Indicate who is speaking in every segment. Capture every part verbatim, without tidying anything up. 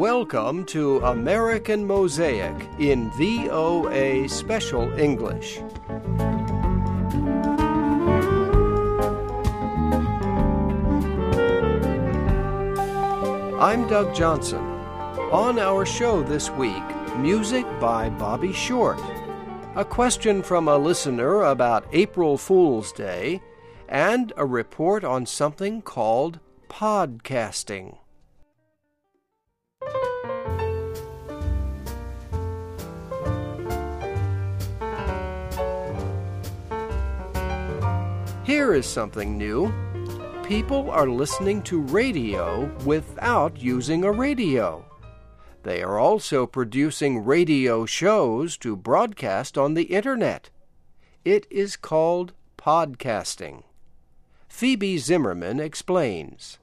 Speaker 1: Welcome to American Mosaic in V O A Special English. I'm Doug Johnson. On our show this week, music by Bobby Short, a question from a listener about April Fool's Day, and a report on something called podcasting. Here is something new. People are listening to radio without using a radio. They are also producing radio shows to broadcast on the Internet. It is called podcasting. Phoebe Zimmerman explains.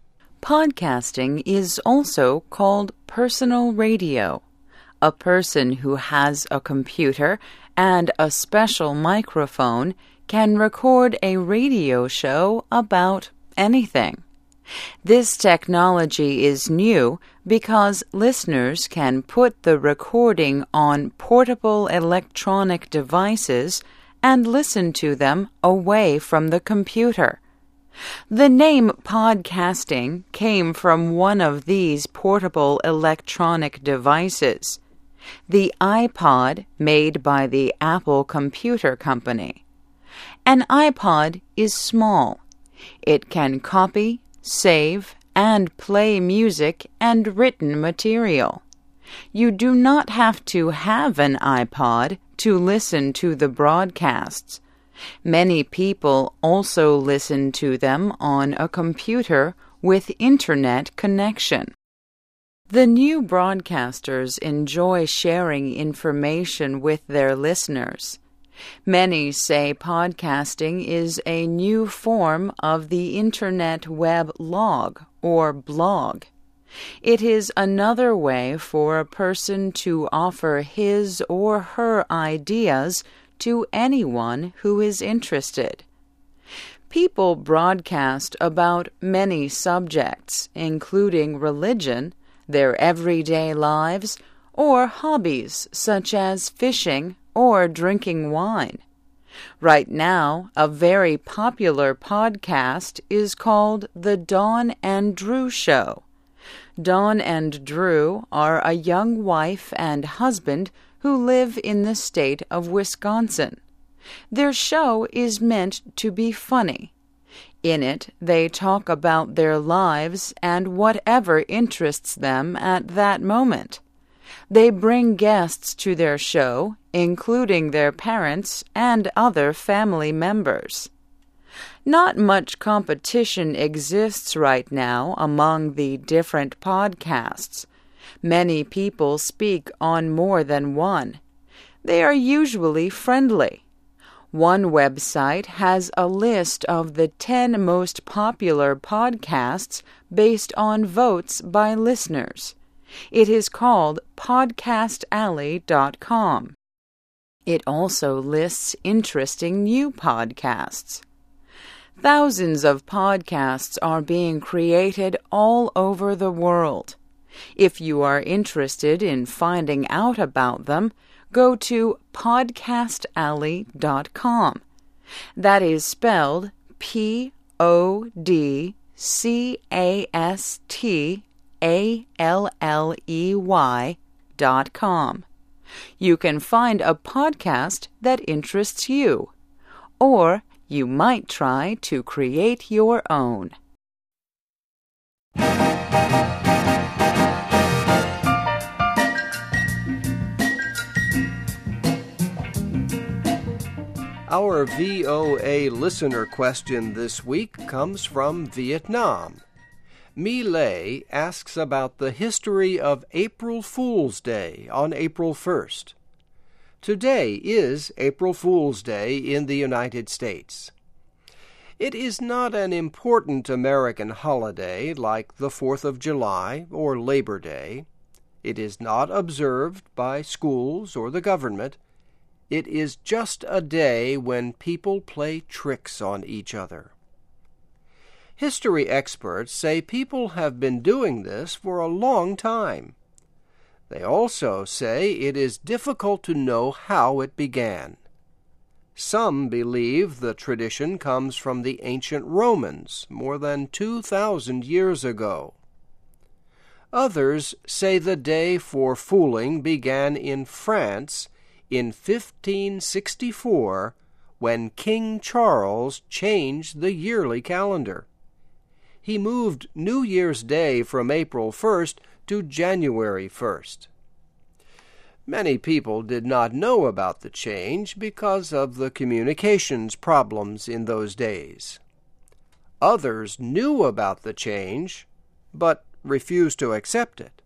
Speaker 2: Podcasting is also called personal radio. A person who has a computer and a special microphone can record a radio show about anything. This technology is new because listeners can put the recording on portable electronic devices and listen to them away from the computer. The name podcasting came from one of these portable electronic devices, the iPod made by the Apple Computer Company. An iPod is small. It can copy, save, and play music and written material. You do not have to have an iPod to listen to the broadcasts. Many people also listen to them on a computer with Internet connection. The new broadcasters enjoy sharing information with their listeners. Many say podcasting is a new form of the Internet web log or blog. It is another way for a person to offer his or her ideas to anyone who is interested. People broadcast about many subjects, including religion, their everyday lives, or hobbies such as fishing or drinking wine. Right now, a very popular podcast is called The Dawn and Drew Show. Dawn and Drew are a young wife and husband who live in the state of Wisconsin. Their show is meant to be funny. In it, they talk about their lives and whatever interests them at that moment. They bring guests to their show, including their parents and other family members. Not much competition exists right now among the different podcasts. Many people speak on more than one. They are usually friendly. One website has a list of the ten most popular podcasts based on votes by listeners. It is called podcast alley dot com. It also lists interesting new podcasts. Thousands of podcasts are being created all over the world. If you are interested in finding out about them, go to podcast alley dot com. That is spelled P O D C A S T A L L E Y dot com. You can find a podcast that interests you, or you might try to create your own.
Speaker 1: Our V O A listener question this week comes from Vietnam. Mi Lei asks about the history of April Fool's Day on April first. Today is April Fool's Day in the United States. It is not an important American holiday like the fourth of July or Labor Day. It is not observed by schools or the government. It is just a day when people play tricks on each other. History experts say people have been doing this for a long time. They also say it is difficult to know how it began. Some believe the tradition comes from the ancient Romans more than two thousand years ago. Others say the day for fooling began in France in fifteen sixty-four, when King Charles changed the yearly calendar. He moved New Year's Day from April first to January first. Many people did not know about the change because of the communications problems in those days. Others knew about the change, but refused to accept it.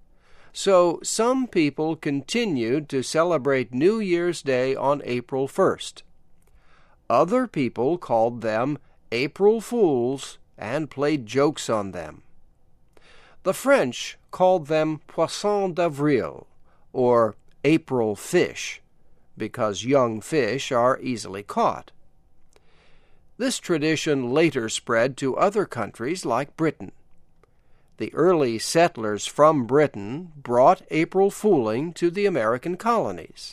Speaker 1: So some people continued to celebrate New Year's Day on April first. Other people called them April Fools and played jokes on them. The French called them Poisson d'Avril, or April fish, because young fish are easily caught. This tradition later spread to other countries like Britain. The early settlers from Britain brought April fooling to the American colonies.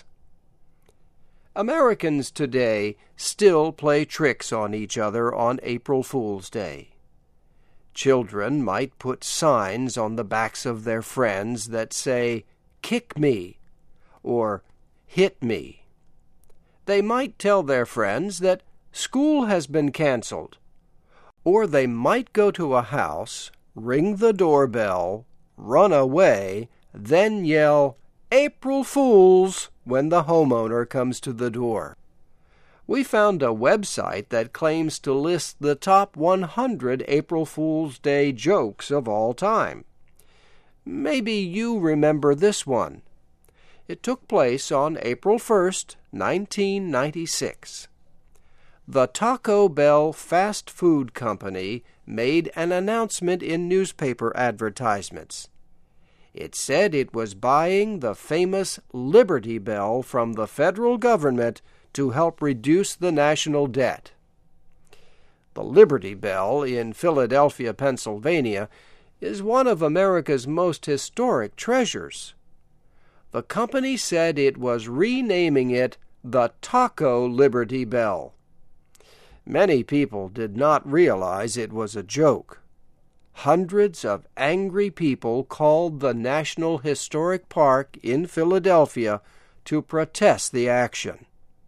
Speaker 1: Americans today still play tricks on each other on April Fool's Day. Children might put signs on the backs of their friends that say, "Kick me," or "Hit me." They might tell their friends that school has been canceled, or they might go to a house, ring the doorbell, run away, then yell, "April Fools," when the homeowner comes to the door. We found a website that claims to list the top one hundred April Fool's Day jokes of all time. Maybe you remember this one. It took place on April first, nineteen ninety-six. The Taco Bell fast food company made an announcement in newspaper advertisements. It said it was buying the famous Liberty Bell from the federal government to help reduce the national debt. The Liberty Bell in Philadelphia, Pennsylvania, is one of America's most historic treasures. The company said it was renaming it the Taco Liberty Bell. Many people did not realize it was a joke. Hundreds of angry people called the National Historic Park in Philadelphia to protest the action.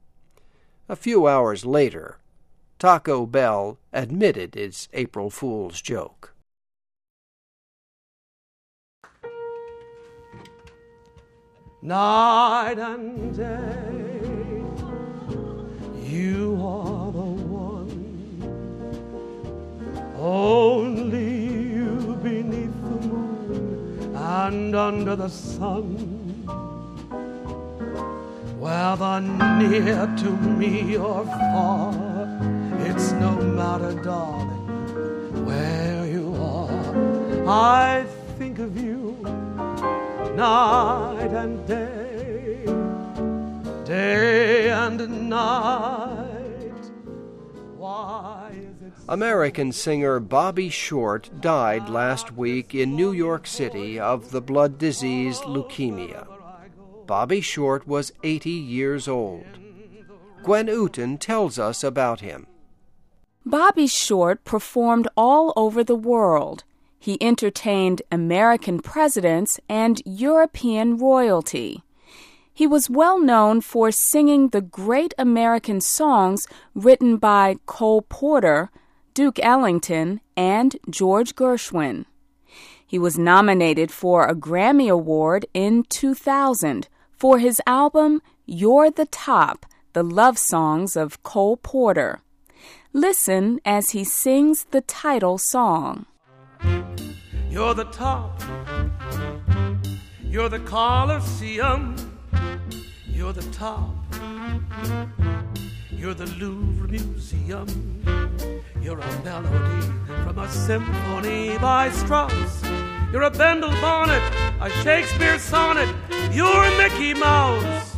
Speaker 1: A few hours later, Taco Bell admitted its April Fool's joke.
Speaker 3: Night and day, you are the one, only you beneath the moon and under the sun. Whether near to me or far, it's no matter, darling, where you are. I think of you night and day, day and night. Why is it so?
Speaker 1: American singer Bobby Short died last week in New York City of the blood disease leukemia. Bobby Short was eighty years old. Gwen Ooten tells us about him.
Speaker 4: Bobby Short performed all over the world. He entertained American presidents and European royalty. He was well known for singing the great American songs written by Cole Porter, Duke Ellington, and George Gershwin. He was nominated for a Grammy Award in two thousand for his album You're the Top, the love songs of Cole Porter. Listen as he sings the title song.
Speaker 3: You're the top, you're the Colosseum, you're the top, you're the Louvre Museum, you're a melody from a symphony by Strauss, you're a Bendel bonnet, a Shakespeare sonnet, you're Mickey Mouse,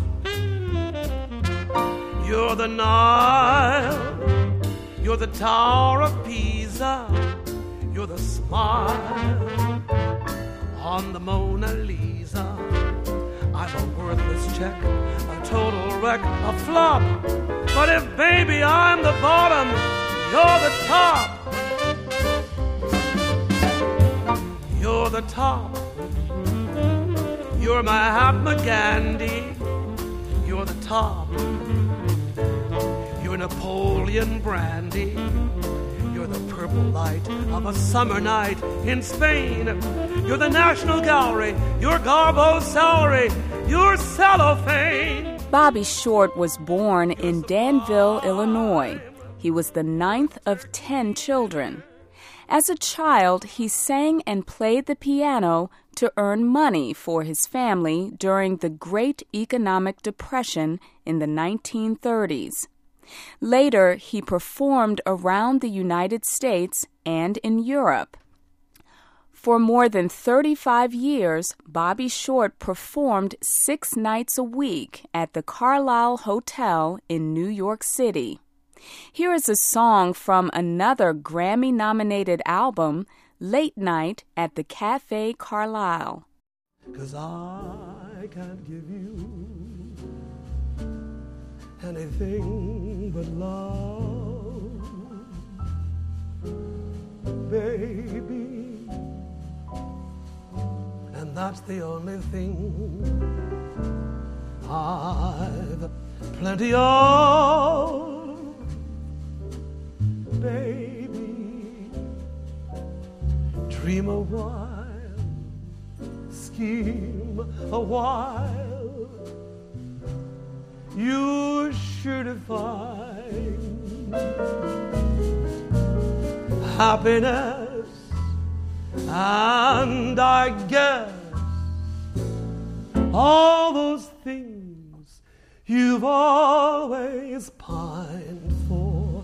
Speaker 3: you're the Nile, you're the Tower of Pisa, Lisa. You're the smile on the Mona Lisa. I'm a worthless check, a total wreck, a flop. But if, baby, I'm the bottom, you're the top. You're the top. You're Mahatma Gandhi. You're the top. You're Napoleon Brandy. You're the purple light of a summer night in Spain. You're the National Gallery. You're Garbo's salary. You're cellophane.
Speaker 4: Bobby Short was born in Danville, Illinois. He was the ninth of ten children. As a child, he sang and played the piano to earn money for his family during the Great Economic Depression in the nineteen thirties. Later, he performed around the United States and in Europe. For more than thirty-five years, Bobby Short performed six nights a week at the Carlisle Hotel in New York City. Here is a song from another Grammy-nominated album, Late Night at the Cafe Carlisle.
Speaker 3: 'Cause I can't give you anything but love, baby, and that's the only thing I've plenty of. Baby, dream a while, scheme a while, you're sure to find happiness, and I guess all those things you've always pined for.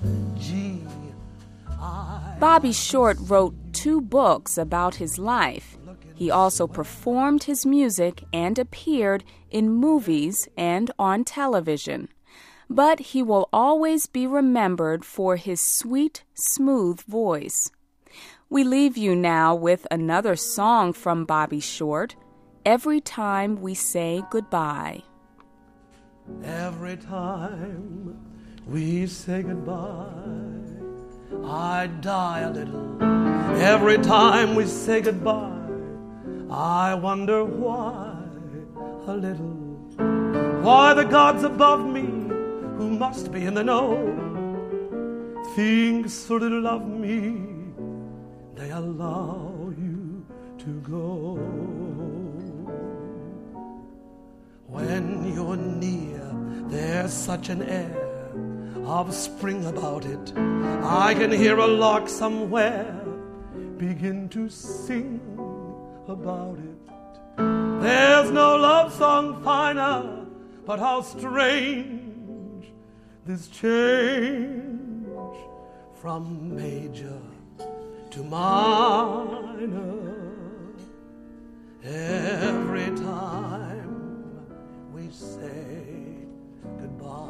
Speaker 4: Bobby Short wrote two books about his life. He also performed his music and appeared in movies and on television. But he will always be remembered for his sweet, smooth voice. We leave you now with another song from Bobby Short, Every Time We Say Goodbye.
Speaker 3: Every time we say goodbye, I die a little. Every time we say goodbye, I wonder why a little. Why the gods above me, who must be in the know, think so little of me, they allow you to go. When you're near, there's such an air of spring about it. I can hear a lark somewhere begin to sing about it. There's no love song finer, but how strange this change from major to minor. Every time we say goodbye.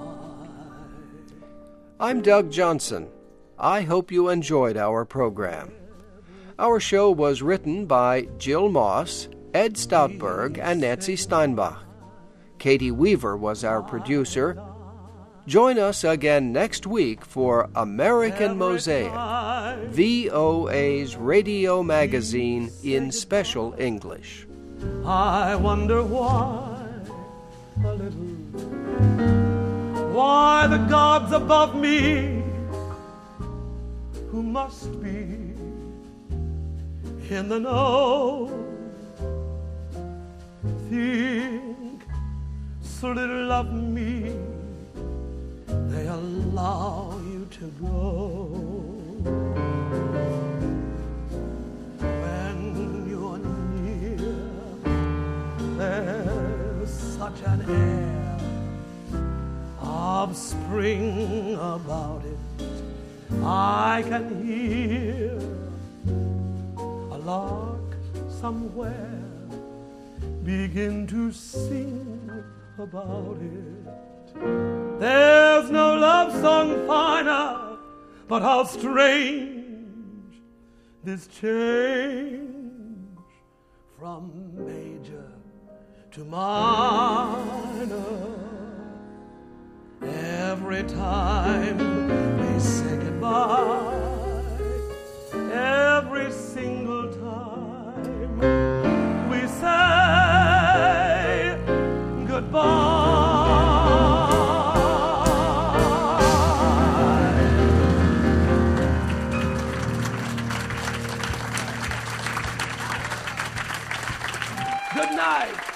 Speaker 1: I'm Doug Johnson. I hope you enjoyed our program. Our show was written by Jill Moss, Ed Stoutberg, and Nancy Steinbach. Katie Weaver was our producer. Join us again next week for American Mosaic, V O A's radio magazine in special English.
Speaker 3: I wonder why a little. Why the gods above me, who must be in the know, think so little of me, they allow you to go. When you're near, there's such an air of spring about it. I can hear a lark somewhere begin to sing about it. There's no love song finer, but how strange this change from major to minor. Every time we say goodbye, every single time we say goodbye. Good night.